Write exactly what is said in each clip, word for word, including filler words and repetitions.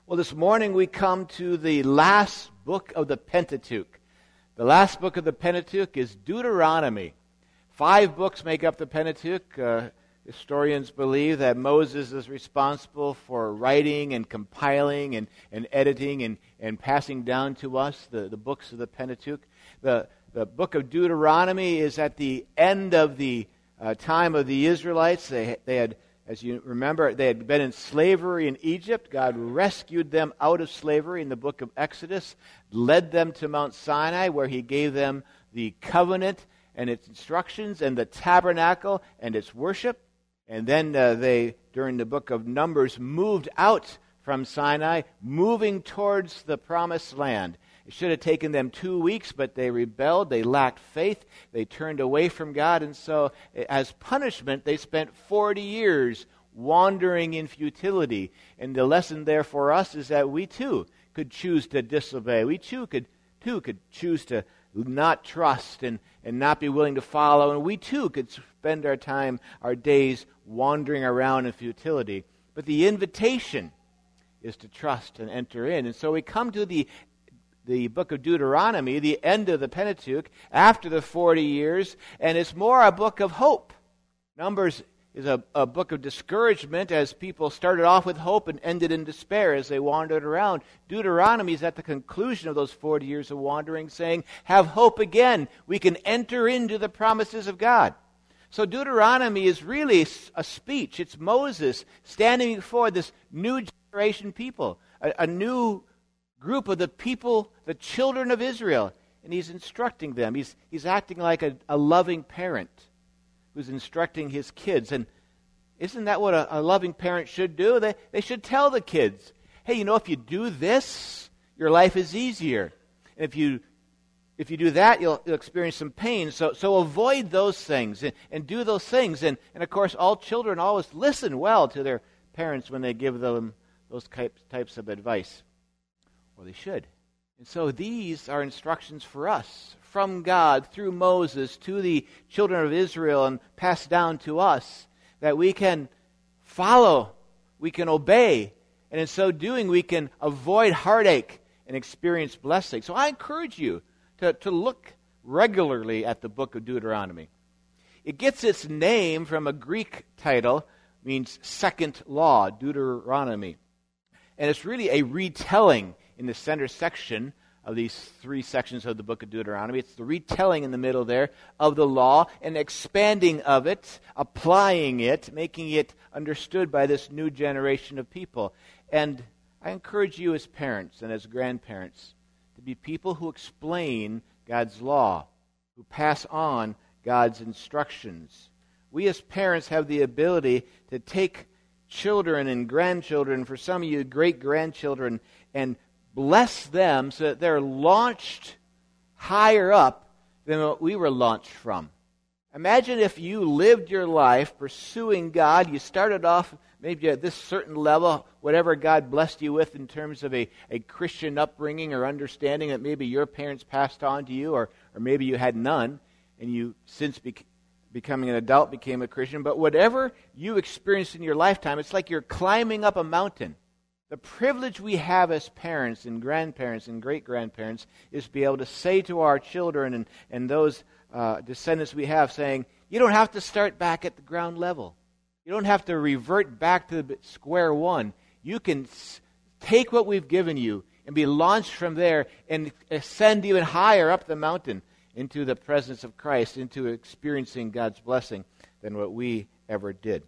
Well, this morning we come to the last book of the Pentateuch. The last book of the Pentateuch is Deuteronomy. Five books make up the Pentateuch. Uh, historians believe that Moses is responsible for writing and compiling and, and editing and, and passing down to us the, the books of the Pentateuch. The, the book of Deuteronomy is at the end of the uh, time of the Israelites. They, they had As you remember, they had been in slavery in Egypt. God rescued them out of slavery in the book of Exodus, led them to Mount Sinai, where he gave them the covenant and its instructions and the tabernacle and its worship. And then uh, they, during the book of Numbers, moved out from Sinai, moving towards the promised land. It should have taken them two weeks, but they rebelled. They lacked faith. They turned away from God. And so, as punishment, they spent forty years wandering in futility. And the lesson there for us is that we too could choose to disobey. We too could, too could choose to not trust and, and not be willing to follow. And we too could spend our time, our days, wandering around in futility. But the invitation is to trust and enter in. And so we come to the the book of Deuteronomy, the end of the Pentateuch, after the forty years, and it's more a book of hope. Numbers is a, a book of discouragement as people started off with hope and ended in despair as they wandered around. Deuteronomy is at the conclusion of those forty years of wandering, saying, have hope again. We can enter into the promises of God. So Deuteronomy is really a speech. It's Moses standing before this new generation people, a, a new group of the people, the children of Israel, and he's instructing them. He's, he's acting like a, a loving parent who's instructing his kids. And isn't that what a, a loving parent should do? They, they should tell the kids, hey, you know, if you do this, your life is easier. And if you if you do that, you'll, you'll experience some pain. So, so avoid those things and, and do those things. And, and, of course, all children always listen well to their parents when they give them those types, types of advice. Well, they should. And so these are instructions for us from God through Moses to the children of Israel and passed down to us that we can follow, we can obey, and in so doing we can avoid heartache and experience blessing. So I encourage you to, to look regularly at the book of Deuteronomy. It gets its name from a Greek title, means second law, Deuteronomy. And it's really a retelling in the center section of these three sections of the book of Deuteronomy. It's the retelling in the middle there of the law and expanding of it, applying it, making it understood by this new generation of people. And I encourage you as parents and as grandparents to be people who explain God's law, who pass on God's instructions. We as parents have the ability to take children and grandchildren, for some of you great-grandchildren, and bless them so that they're launched higher up than what we were launched from. Imagine if you lived your life pursuing God. You started off maybe at this certain level, whatever God blessed you with in terms of a, a Christian upbringing or understanding that maybe your parents passed on to you, or, or maybe you had none, and you since became becoming an adult, became a Christian. But whatever you experienced in your lifetime, it's like you're climbing up a mountain. The privilege we have as parents and grandparents and great-grandparents is to be able to say to our children and, and those uh, descendants we have, saying, you don't have to start back at the ground level. You don't have to revert back to the square one. You can s- take what we've given you and be launched from there and ascend even higher up the mountain into the presence of Christ, into experiencing God's blessing than what we ever did.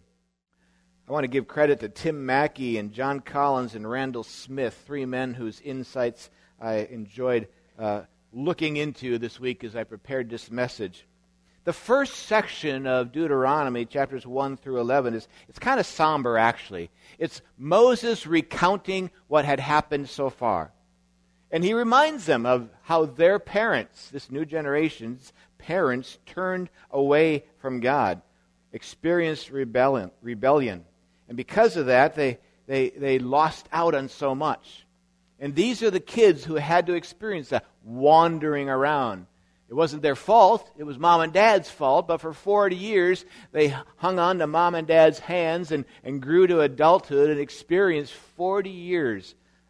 I want to give credit to Tim Mackey and John Collins and Randall Smith, three men whose insights I enjoyed uh, looking into this week as I prepared this message. The first section of Deuteronomy, chapters one through eleven, is it's kind of somber, actually. It's Moses recounting what had happened so far. And he reminds them of how their parents, this new generation's parents, turned away from God, experienced rebellion. rebellion. And because of that, they, they, they lost out on so much. And these are the kids who had to experience that wandering around. It wasn't their fault. It was mom and dad's fault. But for forty years, they hung on to mom and dad's hands and, and grew to adulthood and experienced forty years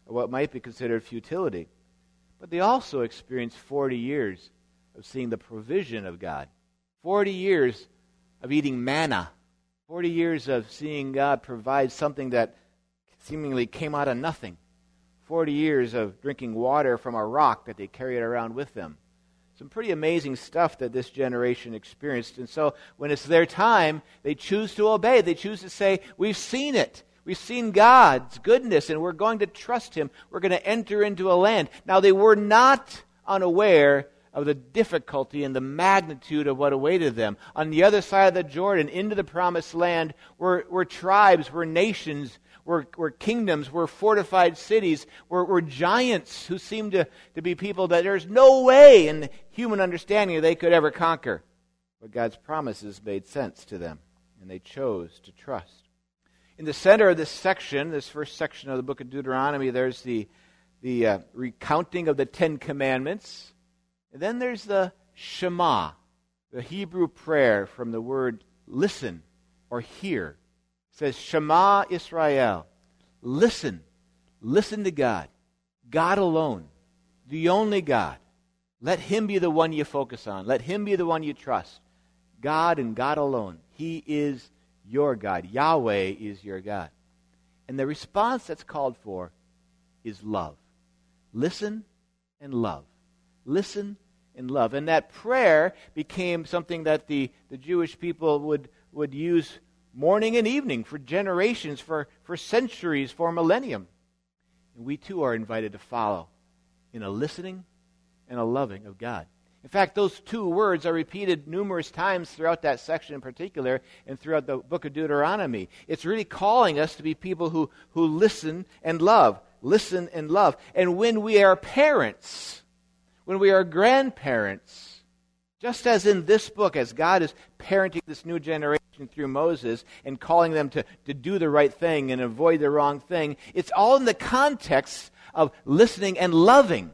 or what might be considered futility. But they also experienced forty years of seeing the provision of God. forty years of eating manna. forty years of seeing God provide something that seemingly came out of nothing. forty years of drinking water from a rock that they carried around with them. Some pretty amazing stuff that this generation experienced. And so when it's their time, they choose to obey. They choose to say, we've seen it. We've seen God's goodness, and we're going to trust Him. We're going to enter into a land. Now, they were not unaware of the difficulty and the magnitude of what awaited them. On the other side of the Jordan, into the promised land, were, were tribes, were nations, were, were kingdoms, were fortified cities, were, were giants who seemed to, to be people that there's no way in human understanding they could ever conquer. But God's promises made sense to them, and they chose to trust. In the center of this section, this first section of the book of Deuteronomy, there's the, the uh, recounting of the Ten Commandments. And then there's the Shema, the Hebrew prayer from the word listen or hear. It says, Shema Israel, listen, listen to God, God alone, the only God. Let Him be the one you focus on. Let Him be the one you trust. God and God alone. He is your God. Yahweh is your God. And the response that's called for is love. Listen and love. Listen and love. And that prayer became something that the, the Jewish people would, would use morning and evening for generations, for, for centuries, for millennium. And we too are invited to follow in a listening and a loving of God. In fact, those two words are repeated numerous times throughout that section in particular and throughout the book of Deuteronomy. It's really calling us to be people who, who listen and love. Listen and love. And when we are parents, when we are grandparents, just as in this book, as God is parenting this new generation through Moses and calling them to, to do the right thing and avoid the wrong thing, it's all in the context of listening and loving.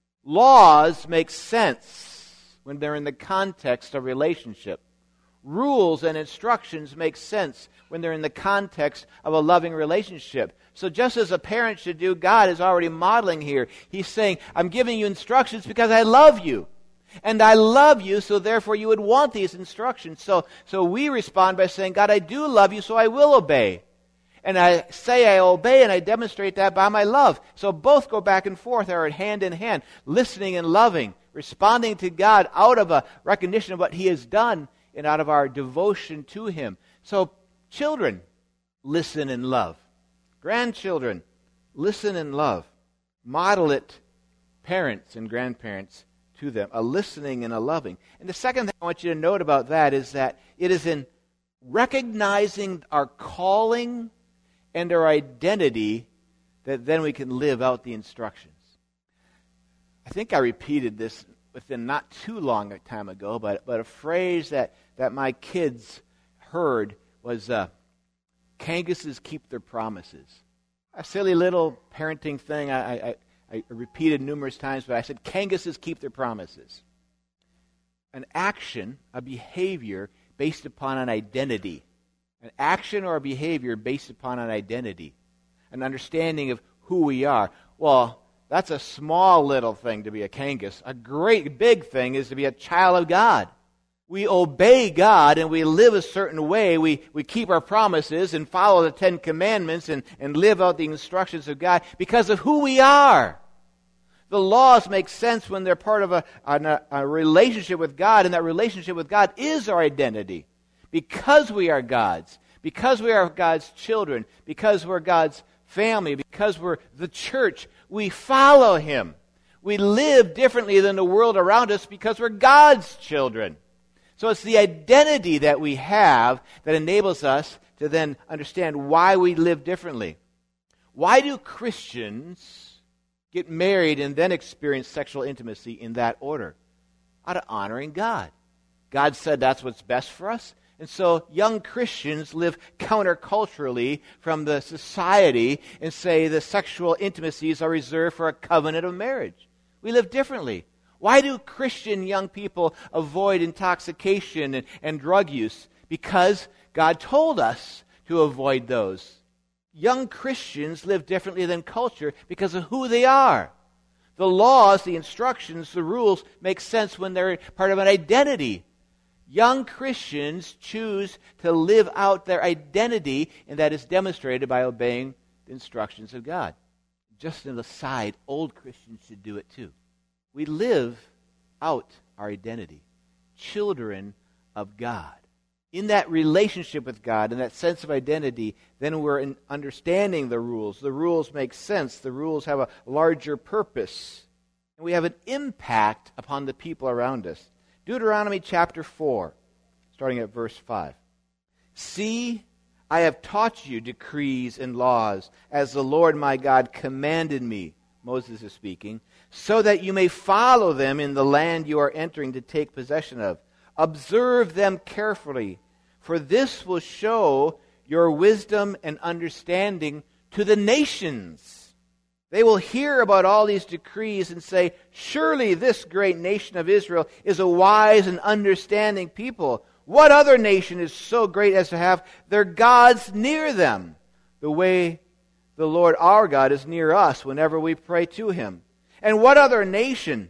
Laws make sense when they're in the context of relationship. Rules and instructions make sense when they're in the context of a loving relationship. So just as a parent should do, God is already modeling here. He's saying, I'm giving you instructions because I love you. And I love you, so therefore you would want these instructions. So, so we respond by saying, God, I do love you, so I will obey. And I say I obey, and I demonstrate that by my love. So both go back and forth, are hand in hand, listening and loving, responding to God out of a recognition of what He has done and out of our devotion to Him. So children, listen and love. Grandchildren, listen and love. Model it, parents and grandparents, to them. A listening and a loving. And the second thing I want you to note about that is that it is in recognizing our calling and our identity that then we can live out the instructions. I think I repeated this within not too long a time ago, but, but a phrase that, that my kids heard was, uh, Kanguses keep their promises. A silly little parenting thing I, I, I repeated numerous times, but I said, Kanguses keep their promises. An action, a behavior based upon an identity. An action or a behavior based upon an identity. An understanding of who we are. Well, that's a small little thing to be a Kangus. A great big thing is to be a child of God. We obey God and we live a certain way. We, we keep our promises and follow the Ten Commandments and, and live out the instructions of God because of who we are. The laws make sense when they're part of a, a, a relationship with God, and that relationship with God is our identity. Because we are God's, because we are God's children, because we're God's family, because we're the church, we follow Him. We live differently than the world around us because we're God's children. So it's the identity that we have that enables us to then understand why we live differently. Why do Christians get married and then experience sexual intimacy in that order? Out of honoring God. God said that's what's best for us. And so young Christians live counterculturally from the society and say the sexual intimacies are reserved for a covenant of marriage. We live differently. Why do Christian young people avoid intoxication and, and drug use? Because God told us to avoid those. young Christians live differently than culture because of who they are. The laws, the instructions, the rules make sense when they're part of an identity. Young Christians choose to live out their identity, and that is demonstrated by obeying the instructions of God. Just an aside, old Christians should do it too. We live out our identity, children of God. In that relationship with God, in that sense of identity, then we're in understanding the rules. The rules make sense. The rules have a larger purpose. And we have an impact upon the people around us. Deuteronomy chapter four, starting at verse five. See, I have taught you decrees and laws, as the Lord my God commanded me, Moses is speaking, so that you may follow them in the land you are entering to take possession of. Observe them carefully, for this will show your wisdom and understanding to the nations. They will hear about all these decrees and say, surely this great nation of Israel is a wise and understanding people. What other nation is so great as to have their gods near them, the way the Lord our God is near us whenever we pray to Him? And what other nation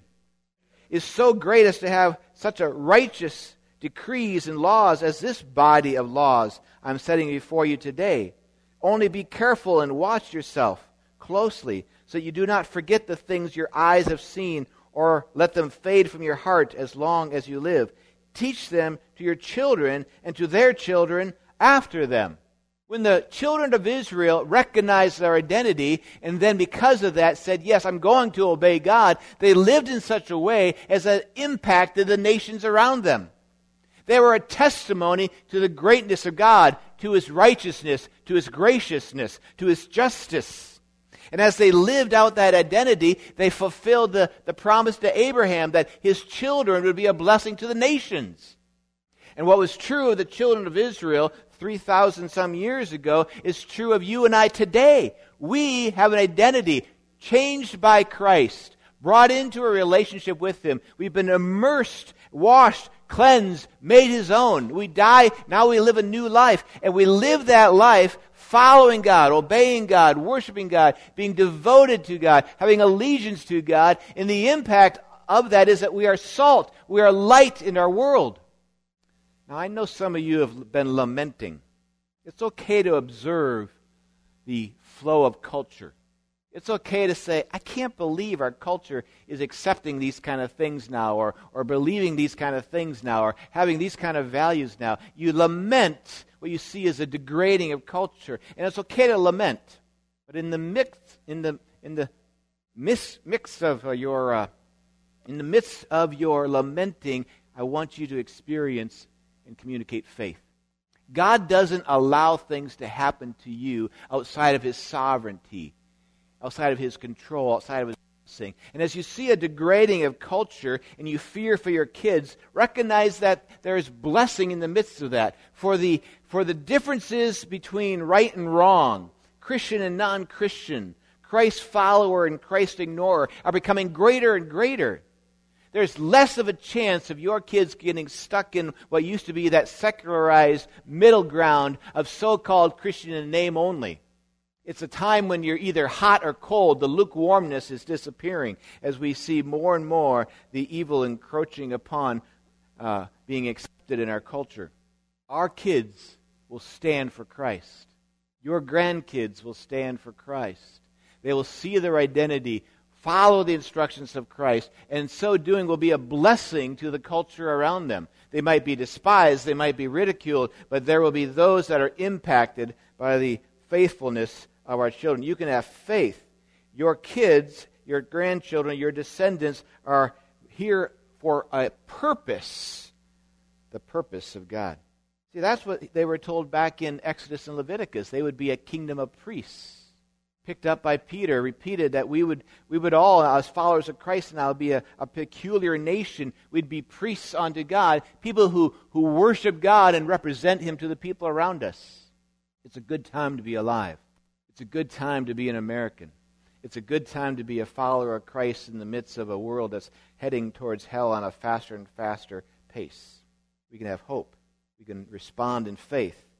is so great as to have such a righteous decrees and laws as this body of laws I'm setting before you today? Only be careful and watch yourself closely, so you do not forget the things your eyes have seen, or let them fade from your heart as long as you live. Teach them to your children and to their children after them. When the children of Israel recognized their identity, and then because of that said, yes, I'm going to obey God, they lived in such a way as that impacted the nations around them. They were a testimony to the greatness of God, to His righteousness, to His graciousness, to His justice. And as they lived out that identity, they fulfilled the, the promise to Abraham that his children would be a blessing to the nations. And what was true of the children of Israel three thousand some years ago is true of you and I today. We have an identity changed by Christ, brought into a relationship with Him. We've been immersed, washed, cleansed, made His own. We die, now we live a new life. And we live that life following God, obeying God, worshiping God, being devoted to God, having allegiance to God. And the impact of that is that we are salt. We are light in our world. Now, I know some of you have been lamenting. It's okay to observe the flow of culture. It's okay to say, I can't believe our culture is accepting these kind of things now, or, or believing these kind of things now, or having these kind of values now. You lament what you see as a degrading of culture. And it's okay to lament. But in the mix, in the in the mix, mix of uh, your uh, in the midst of your lamenting, I want you to experience and communicate faith. God doesn't allow things to happen to you outside of His sovereignty, outside of His control, outside of His blessing. And as you see a degrading of culture and you fear for your kids, recognize that there is blessing in the midst of that. For the, for the differences between right and wrong, Christian and non-Christian, Christ follower and Christ ignorer are becoming greater and greater. There's less of a chance of your kids getting stuck in what used to be that secularized middle ground of so-called Christian in name only. It's a time when you're either hot or cold. The lukewarmness is disappearing as we see more and more the evil encroaching upon uh, being accepted in our culture. Our kids will stand for Christ. Your grandkids will stand for Christ. They will see their identity, follow the instructions of Christ, and in so doing will be a blessing to the culture around them. They might be despised, they might be ridiculed, but there will be those that are impacted by the faithfulness of our children. You can have faith. Your kids, your grandchildren, your descendants are here for a purpose, the purpose of God. See, that's what they were told back in Exodus and Leviticus. They would be a kingdom of priests. Picked up by Peter, repeated that we would we would all, as followers of Christ now, be a, a peculiar nation. We'd be priests unto God, people who, who worship God and represent Him to the people around us. It's a good time to be alive. It's a good time to be an American. It's a good time to be a follower of Christ in the midst of a world that's heading towards hell on a faster and faster pace. We can have hope. We can respond in faith.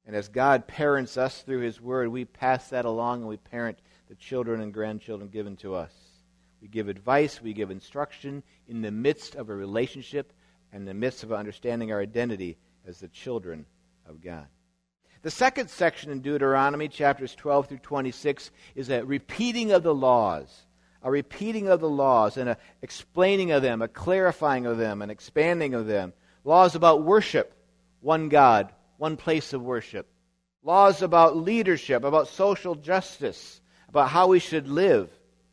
And as God parents us through His Word, we pass that along and we parent the children and grandchildren given to us. We give advice, we give instruction in the midst of a relationship and in the midst of understanding our identity as the children of God. The second section in Deuteronomy, chapters twelve through twenty-six, is a repeating of the laws. A repeating of the laws and a explaining of them, a clarifying of them, an expanding of them. Laws about worship, one God, one place of worship. Laws about leadership, about social justice, about how we should live.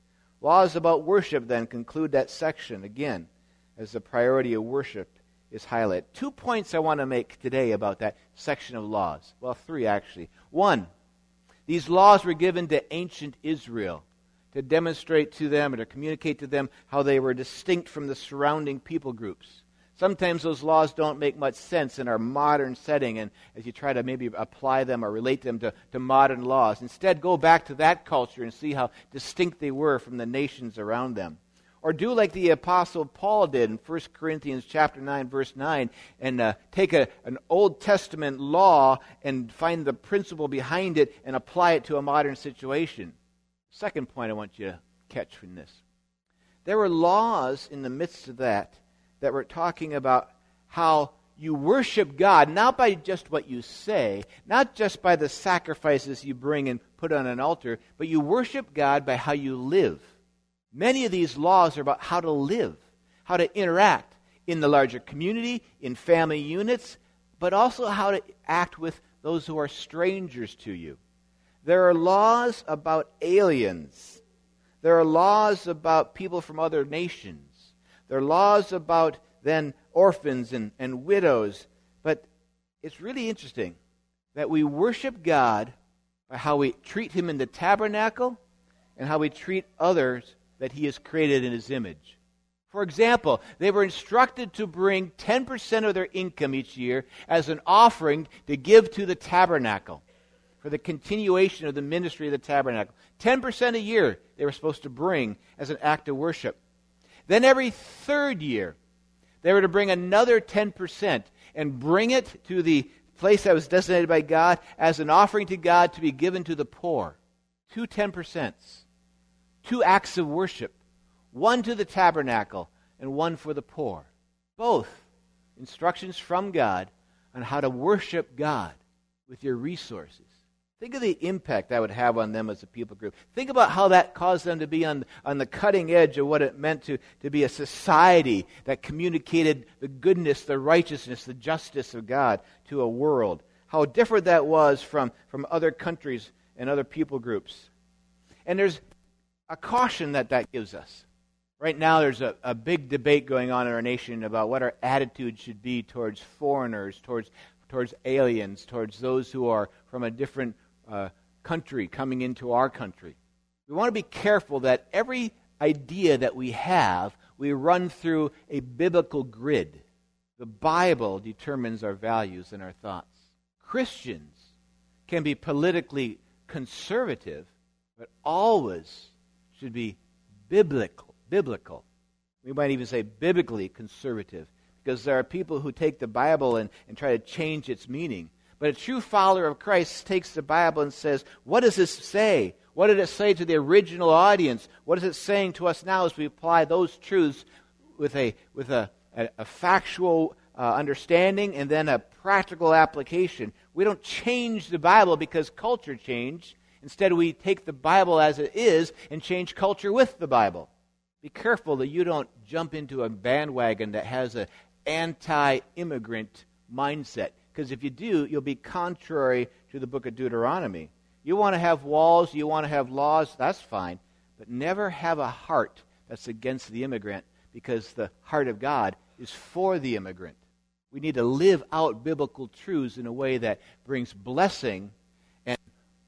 Laws about worship then conclude that section again as the priority of worship is highlighted. Two points I want to make today about that section of laws. Well, three actually. One, these laws were given to ancient Israel to demonstrate to them or to communicate to them how they were distinct from the surrounding people groups. Sometimes those laws don't make much sense in our modern setting, and as you try to maybe apply them or relate them to, to modern laws. Instead, go back to that culture and see how distinct they were from the nations around them. Or do like the Apostle Paul did in First Corinthians chapter nine, verse nine, and uh, take a, an Old Testament law and find the principle behind it and apply it to a modern situation. Second point I want you to catch from this. There were laws in the midst of that that were talking about how you worship God, not by just what you say, not just by the sacrifices you bring and put on an altar, but you worship God by how you live. Many of these laws are about how to live, how to interact in the larger community, in family units, but also how to act with those who are strangers to you. There are laws about aliens. There are laws about people from other nations. There are laws about, then, orphans and, and widows. But it's really interesting that we worship God by how we treat Him in the tabernacle and how we treat others that He has created in His image. For example, they were instructed to bring ten percent of their income each year as an offering to give to the tabernacle for the continuation of the ministry of the tabernacle. ten percent a year they were supposed to bring as an act of worship. Then every third year, they were to bring another ten percent and bring it to the place that was designated by God as an offering to God to be given to the poor. Two ten percents. Two acts of worship. One to the tabernacle and one for the poor. Both instructions from God on how to worship God with your resources. Think of the impact that would have on them as a people group. Think about how that caused them to be on, on the cutting edge of what it meant to, to be a society that communicated the goodness, the righteousness, the justice of God to a world. How different that was from, from other countries and other people groups. And there's a caution that that gives us. Right now there's a, a big debate going on in our nation about what our attitude should be towards foreigners, towards, towards aliens, towards those who are from a different Uh, country coming into our country. We want to be careful that every idea that we have, we run through a biblical grid. The Bible determines our values and our thoughts. Christians can be politically conservative, but always should be biblical. Biblical. We might even say biblically conservative, because there are people who take the Bible and, and try to change its meaning. But a true follower of Christ takes the Bible and says, what does this say? What did it say to the original audience? What is it saying to us now as we apply those truths with a with a, a, a factual uh, understanding and then a practical application? We don't change the Bible because culture changed. Instead, we take the Bible as it is and change culture with the Bible. Be careful that you don't jump into a bandwagon that has an anti-immigrant mindset. Because if you do, you'll be contrary to the book of Deuteronomy. You want to have walls, you want to have laws, that's fine. But never have a heart that's against the immigrant, because the heart of God is for the immigrant. We need to live out biblical truths in a way that brings blessing and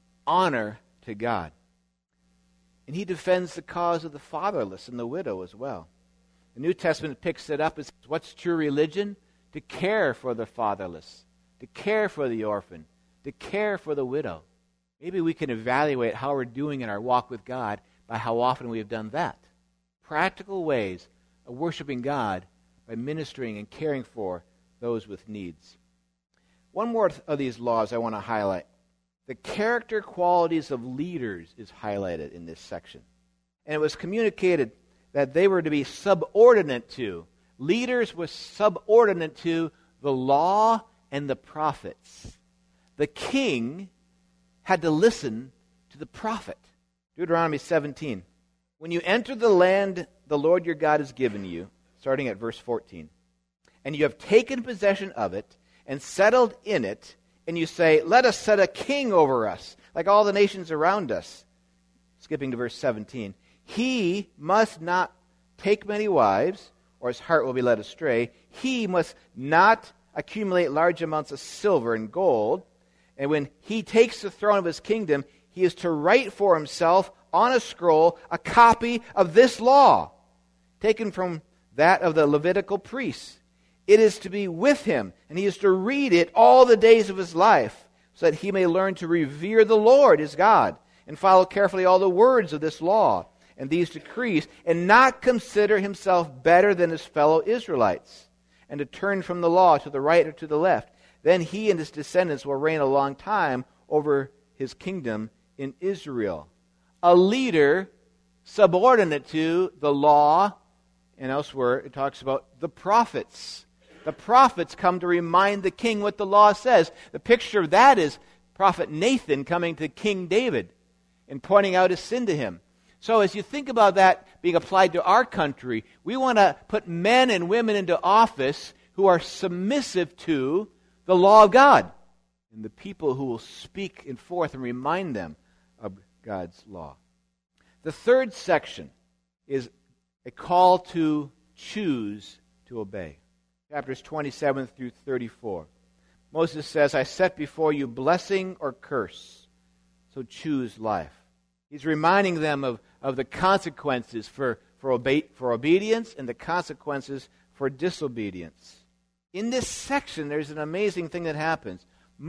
honor to God. And He defends the cause of the fatherless and the widow as well. The New Testament picks it up and says, what's true religion? To care for the fatherless, to care for the orphan, to care for the widow. Maybe we can evaluate how we're doing in our walk with God by how often we have done that. Practical ways of worshiping God by ministering and caring for those with needs. one more of these laws I want to highlight. The character qualities of leaders is highlighted in this section. And it was communicated that they were to be subordinate to. Leaders were subordinate to the law and the prophets. The king had to listen to the prophet. Deuteronomy seventeen. When you enter the land the Lord your God has given you, starting at verse fourteen, and you have taken possession of it and settled in it, and you say, let us set a king over us, like all the nations around us. Skipping to verse seventeen. He must not take many wives, or his heart will be led astray. He must not accumulate large amounts of silver and gold. And when he takes the throne of his kingdom, he is to write for himself on a scroll a copy of this law, taken from that of the Levitical priests. It is to be with him, and he is to read it all the days of his life, so that he may learn to revere the Lord his God, and follow carefully all the words of this law and these decrees, and not consider himself better than his fellow Israelites, and to turn from the law to the right or to the left. Then he and his descendants will reign a long time over his kingdom in Israel. A leader subordinate to the law, and elsewhere it talks about the prophets. The prophets come to remind the king what the law says. The picture of that is Prophet Nathan coming to King David and pointing out his sin to him. So as you think about that being applied to our country, we want to put men and women into office who are submissive to the law of God, and the people who will speak and forth and remind them of God's law. The third section is a call to choose to obey. Chapters twenty-seven through thirty-four. Moses says, I set before you blessing or curse, so choose life. He's reminding them of, of the consequences for, for, obe- for obedience and the consequences for disobedience. In this section, there's an amazing thing that happens.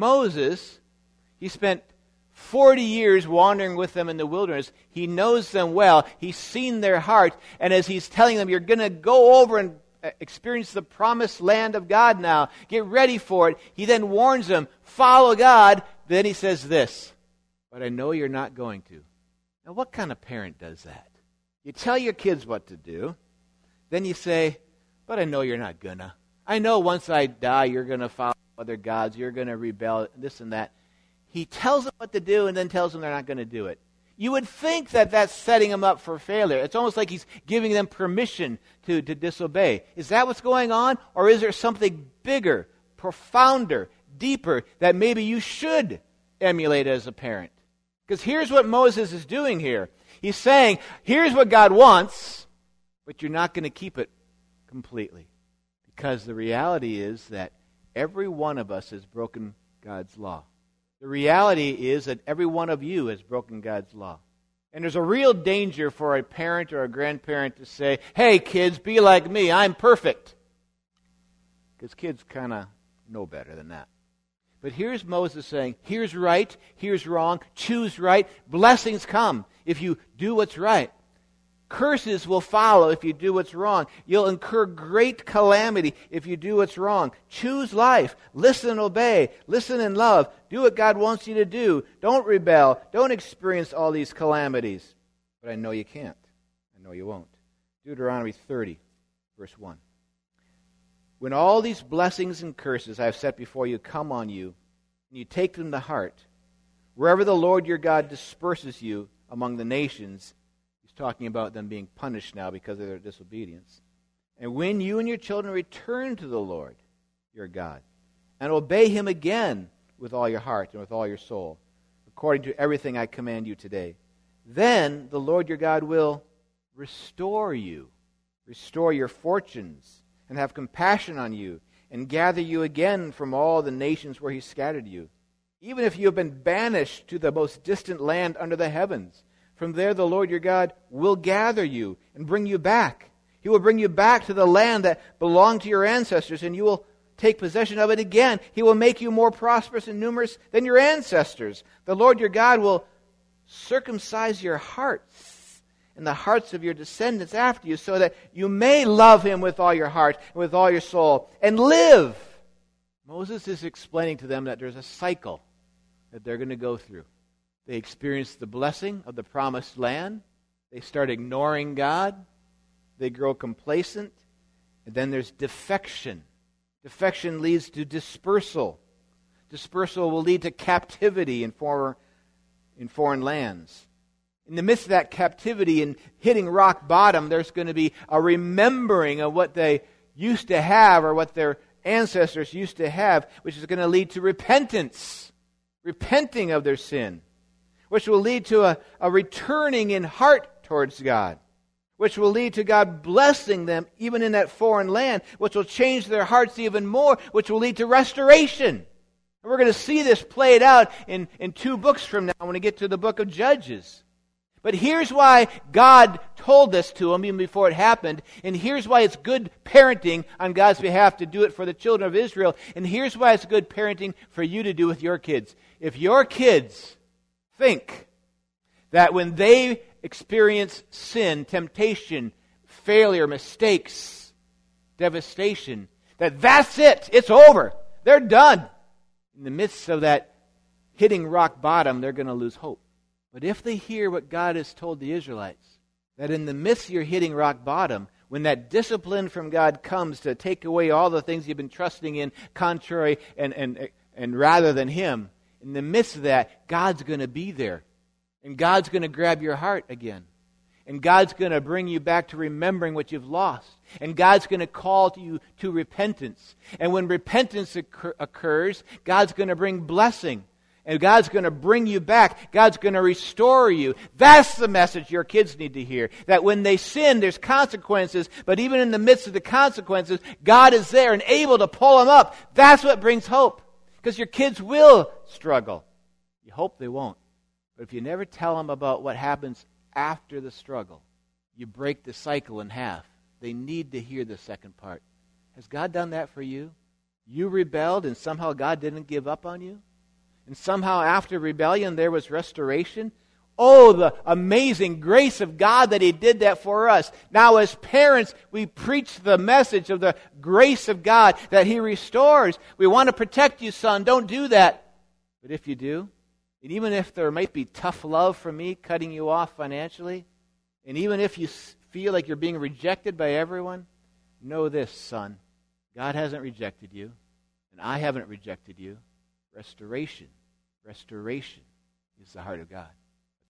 Moses, he spent forty years wandering with them in the wilderness. He knows them well. He's seen their heart. And as he's telling them, you're going to go over and experience the promised land of God now. Get ready for it. He then warns them, follow God. Then he says this, but I know you're not going to. Now, what kind of parent does that? You tell your kids what to do. Then you say, but I know you're not going to. I know once I die, you're going to follow other gods. You're going to rebel, this and that. He tells them what to do and then tells them they're not going to do it. You would think that that's setting them up for failure. It's almost like he's giving them permission to, to disobey. Is that what's going on? Or is there something bigger, profounder, deeper that maybe you should emulate as a parent? Because here's what Moses is doing here. He's saying, here's what God wants, but you're not going to keep it completely. Because the reality is that every one of us has broken God's law. The reality is that every one of you has broken God's law. And there's a real danger for a parent or a grandparent to say, hey, kids, be like me. I'm perfect. Because kids kind of know better than that. But here's Moses saying, here's right, here's wrong, choose right. Blessings come if you do what's right. Curses will follow if you do what's wrong. You'll incur great calamity if you do what's wrong. Choose life. Listen and obey. Listen and love. Do what God wants you to do. Don't rebel. Don't experience all these calamities. But I know you can't. I know you won't. Deuteronomy thirty, verse one. When all these blessings and curses I have set before you come on you, and you take them to heart, wherever the Lord your God disperses you among the nations, he's talking about them being punished now because of their disobedience. And when you and your children return to the Lord your God, and obey him again with all your heart and with all your soul, according to everything I command you today, then the Lord your God will restore you, restore your fortunes, and have compassion on you, and gather you again from all the nations where he scattered you. Even if you have been banished to the most distant land under the heavens, from there the Lord your God will gather you and bring you back. He will bring you back to the land that belonged to your ancestors, and you will take possession of it again. He will make you more prosperous and numerous than your ancestors. The Lord your God will circumcise your hearts and the hearts of your descendants after you, so that you may love him with all your heart and with all your soul and live. Moses is explaining to them that there's a cycle that they're going to go through. They experience the blessing of the promised land. They start ignoring God. They grow complacent. And then there's defection. Defection leads to dispersal. Dispersal will lead to captivity in foreign, in foreign lands. In the midst of that captivity and hitting rock bottom, there's going to be a remembering of what they used to have or what their ancestors used to have, which is going to lead to repentance, repenting of their sin, which will lead to a, a returning in heart towards God, which will lead to God blessing them even in that foreign land, which will change their hearts even more, which will lead to restoration. And we're going to see this played out in, in two books from now when we get to the book of Judges. But here's why God told this to them even before it happened, and here's why it's good parenting on God's behalf to do it for the children of Israel, and here's why it's good parenting for you to do with your kids. If your kids think that when they experience sin, temptation, failure, mistakes, devastation, that that's it, it's over, they're done. In the midst of that hitting rock bottom, they're going to lose hope. But if they hear what God has told the Israelites, that in the midst of your hitting rock bottom, when that discipline from God comes to take away all the things you've been trusting in, contrary and, and, and rather than Him, in the midst of that, God's going to be there. And God's going to grab your heart again. And God's going to bring you back to remembering what you've lost. And God's going to call to you to repentance. And when repentance occur- occurs, God's going to bring blessing. And God's going to bring you back. God's going to restore you. That's the message your kids need to hear. That when they sin, there's consequences. But even in the midst of the consequences, God is there and able to pull them up. That's what brings hope. Because your kids will struggle. You hope they won't. But if you never tell them about what happens after the struggle, you break the cycle in half. They need to hear the second part. Has God done that for you? You rebelled and somehow God didn't give up on you? And somehow after rebellion there was restoration? Oh, the amazing grace of God that He did that for us. Now as parents, we preach the message of the grace of God that He restores. We want to protect you, son. Don't do that. But if you do, and even if there might be tough love from me cutting you off financially, and even if you feel like you're being rejected by everyone, know this, son. God hasn't rejected you, and I haven't rejected you. Restoration. Restoration is the heart of God.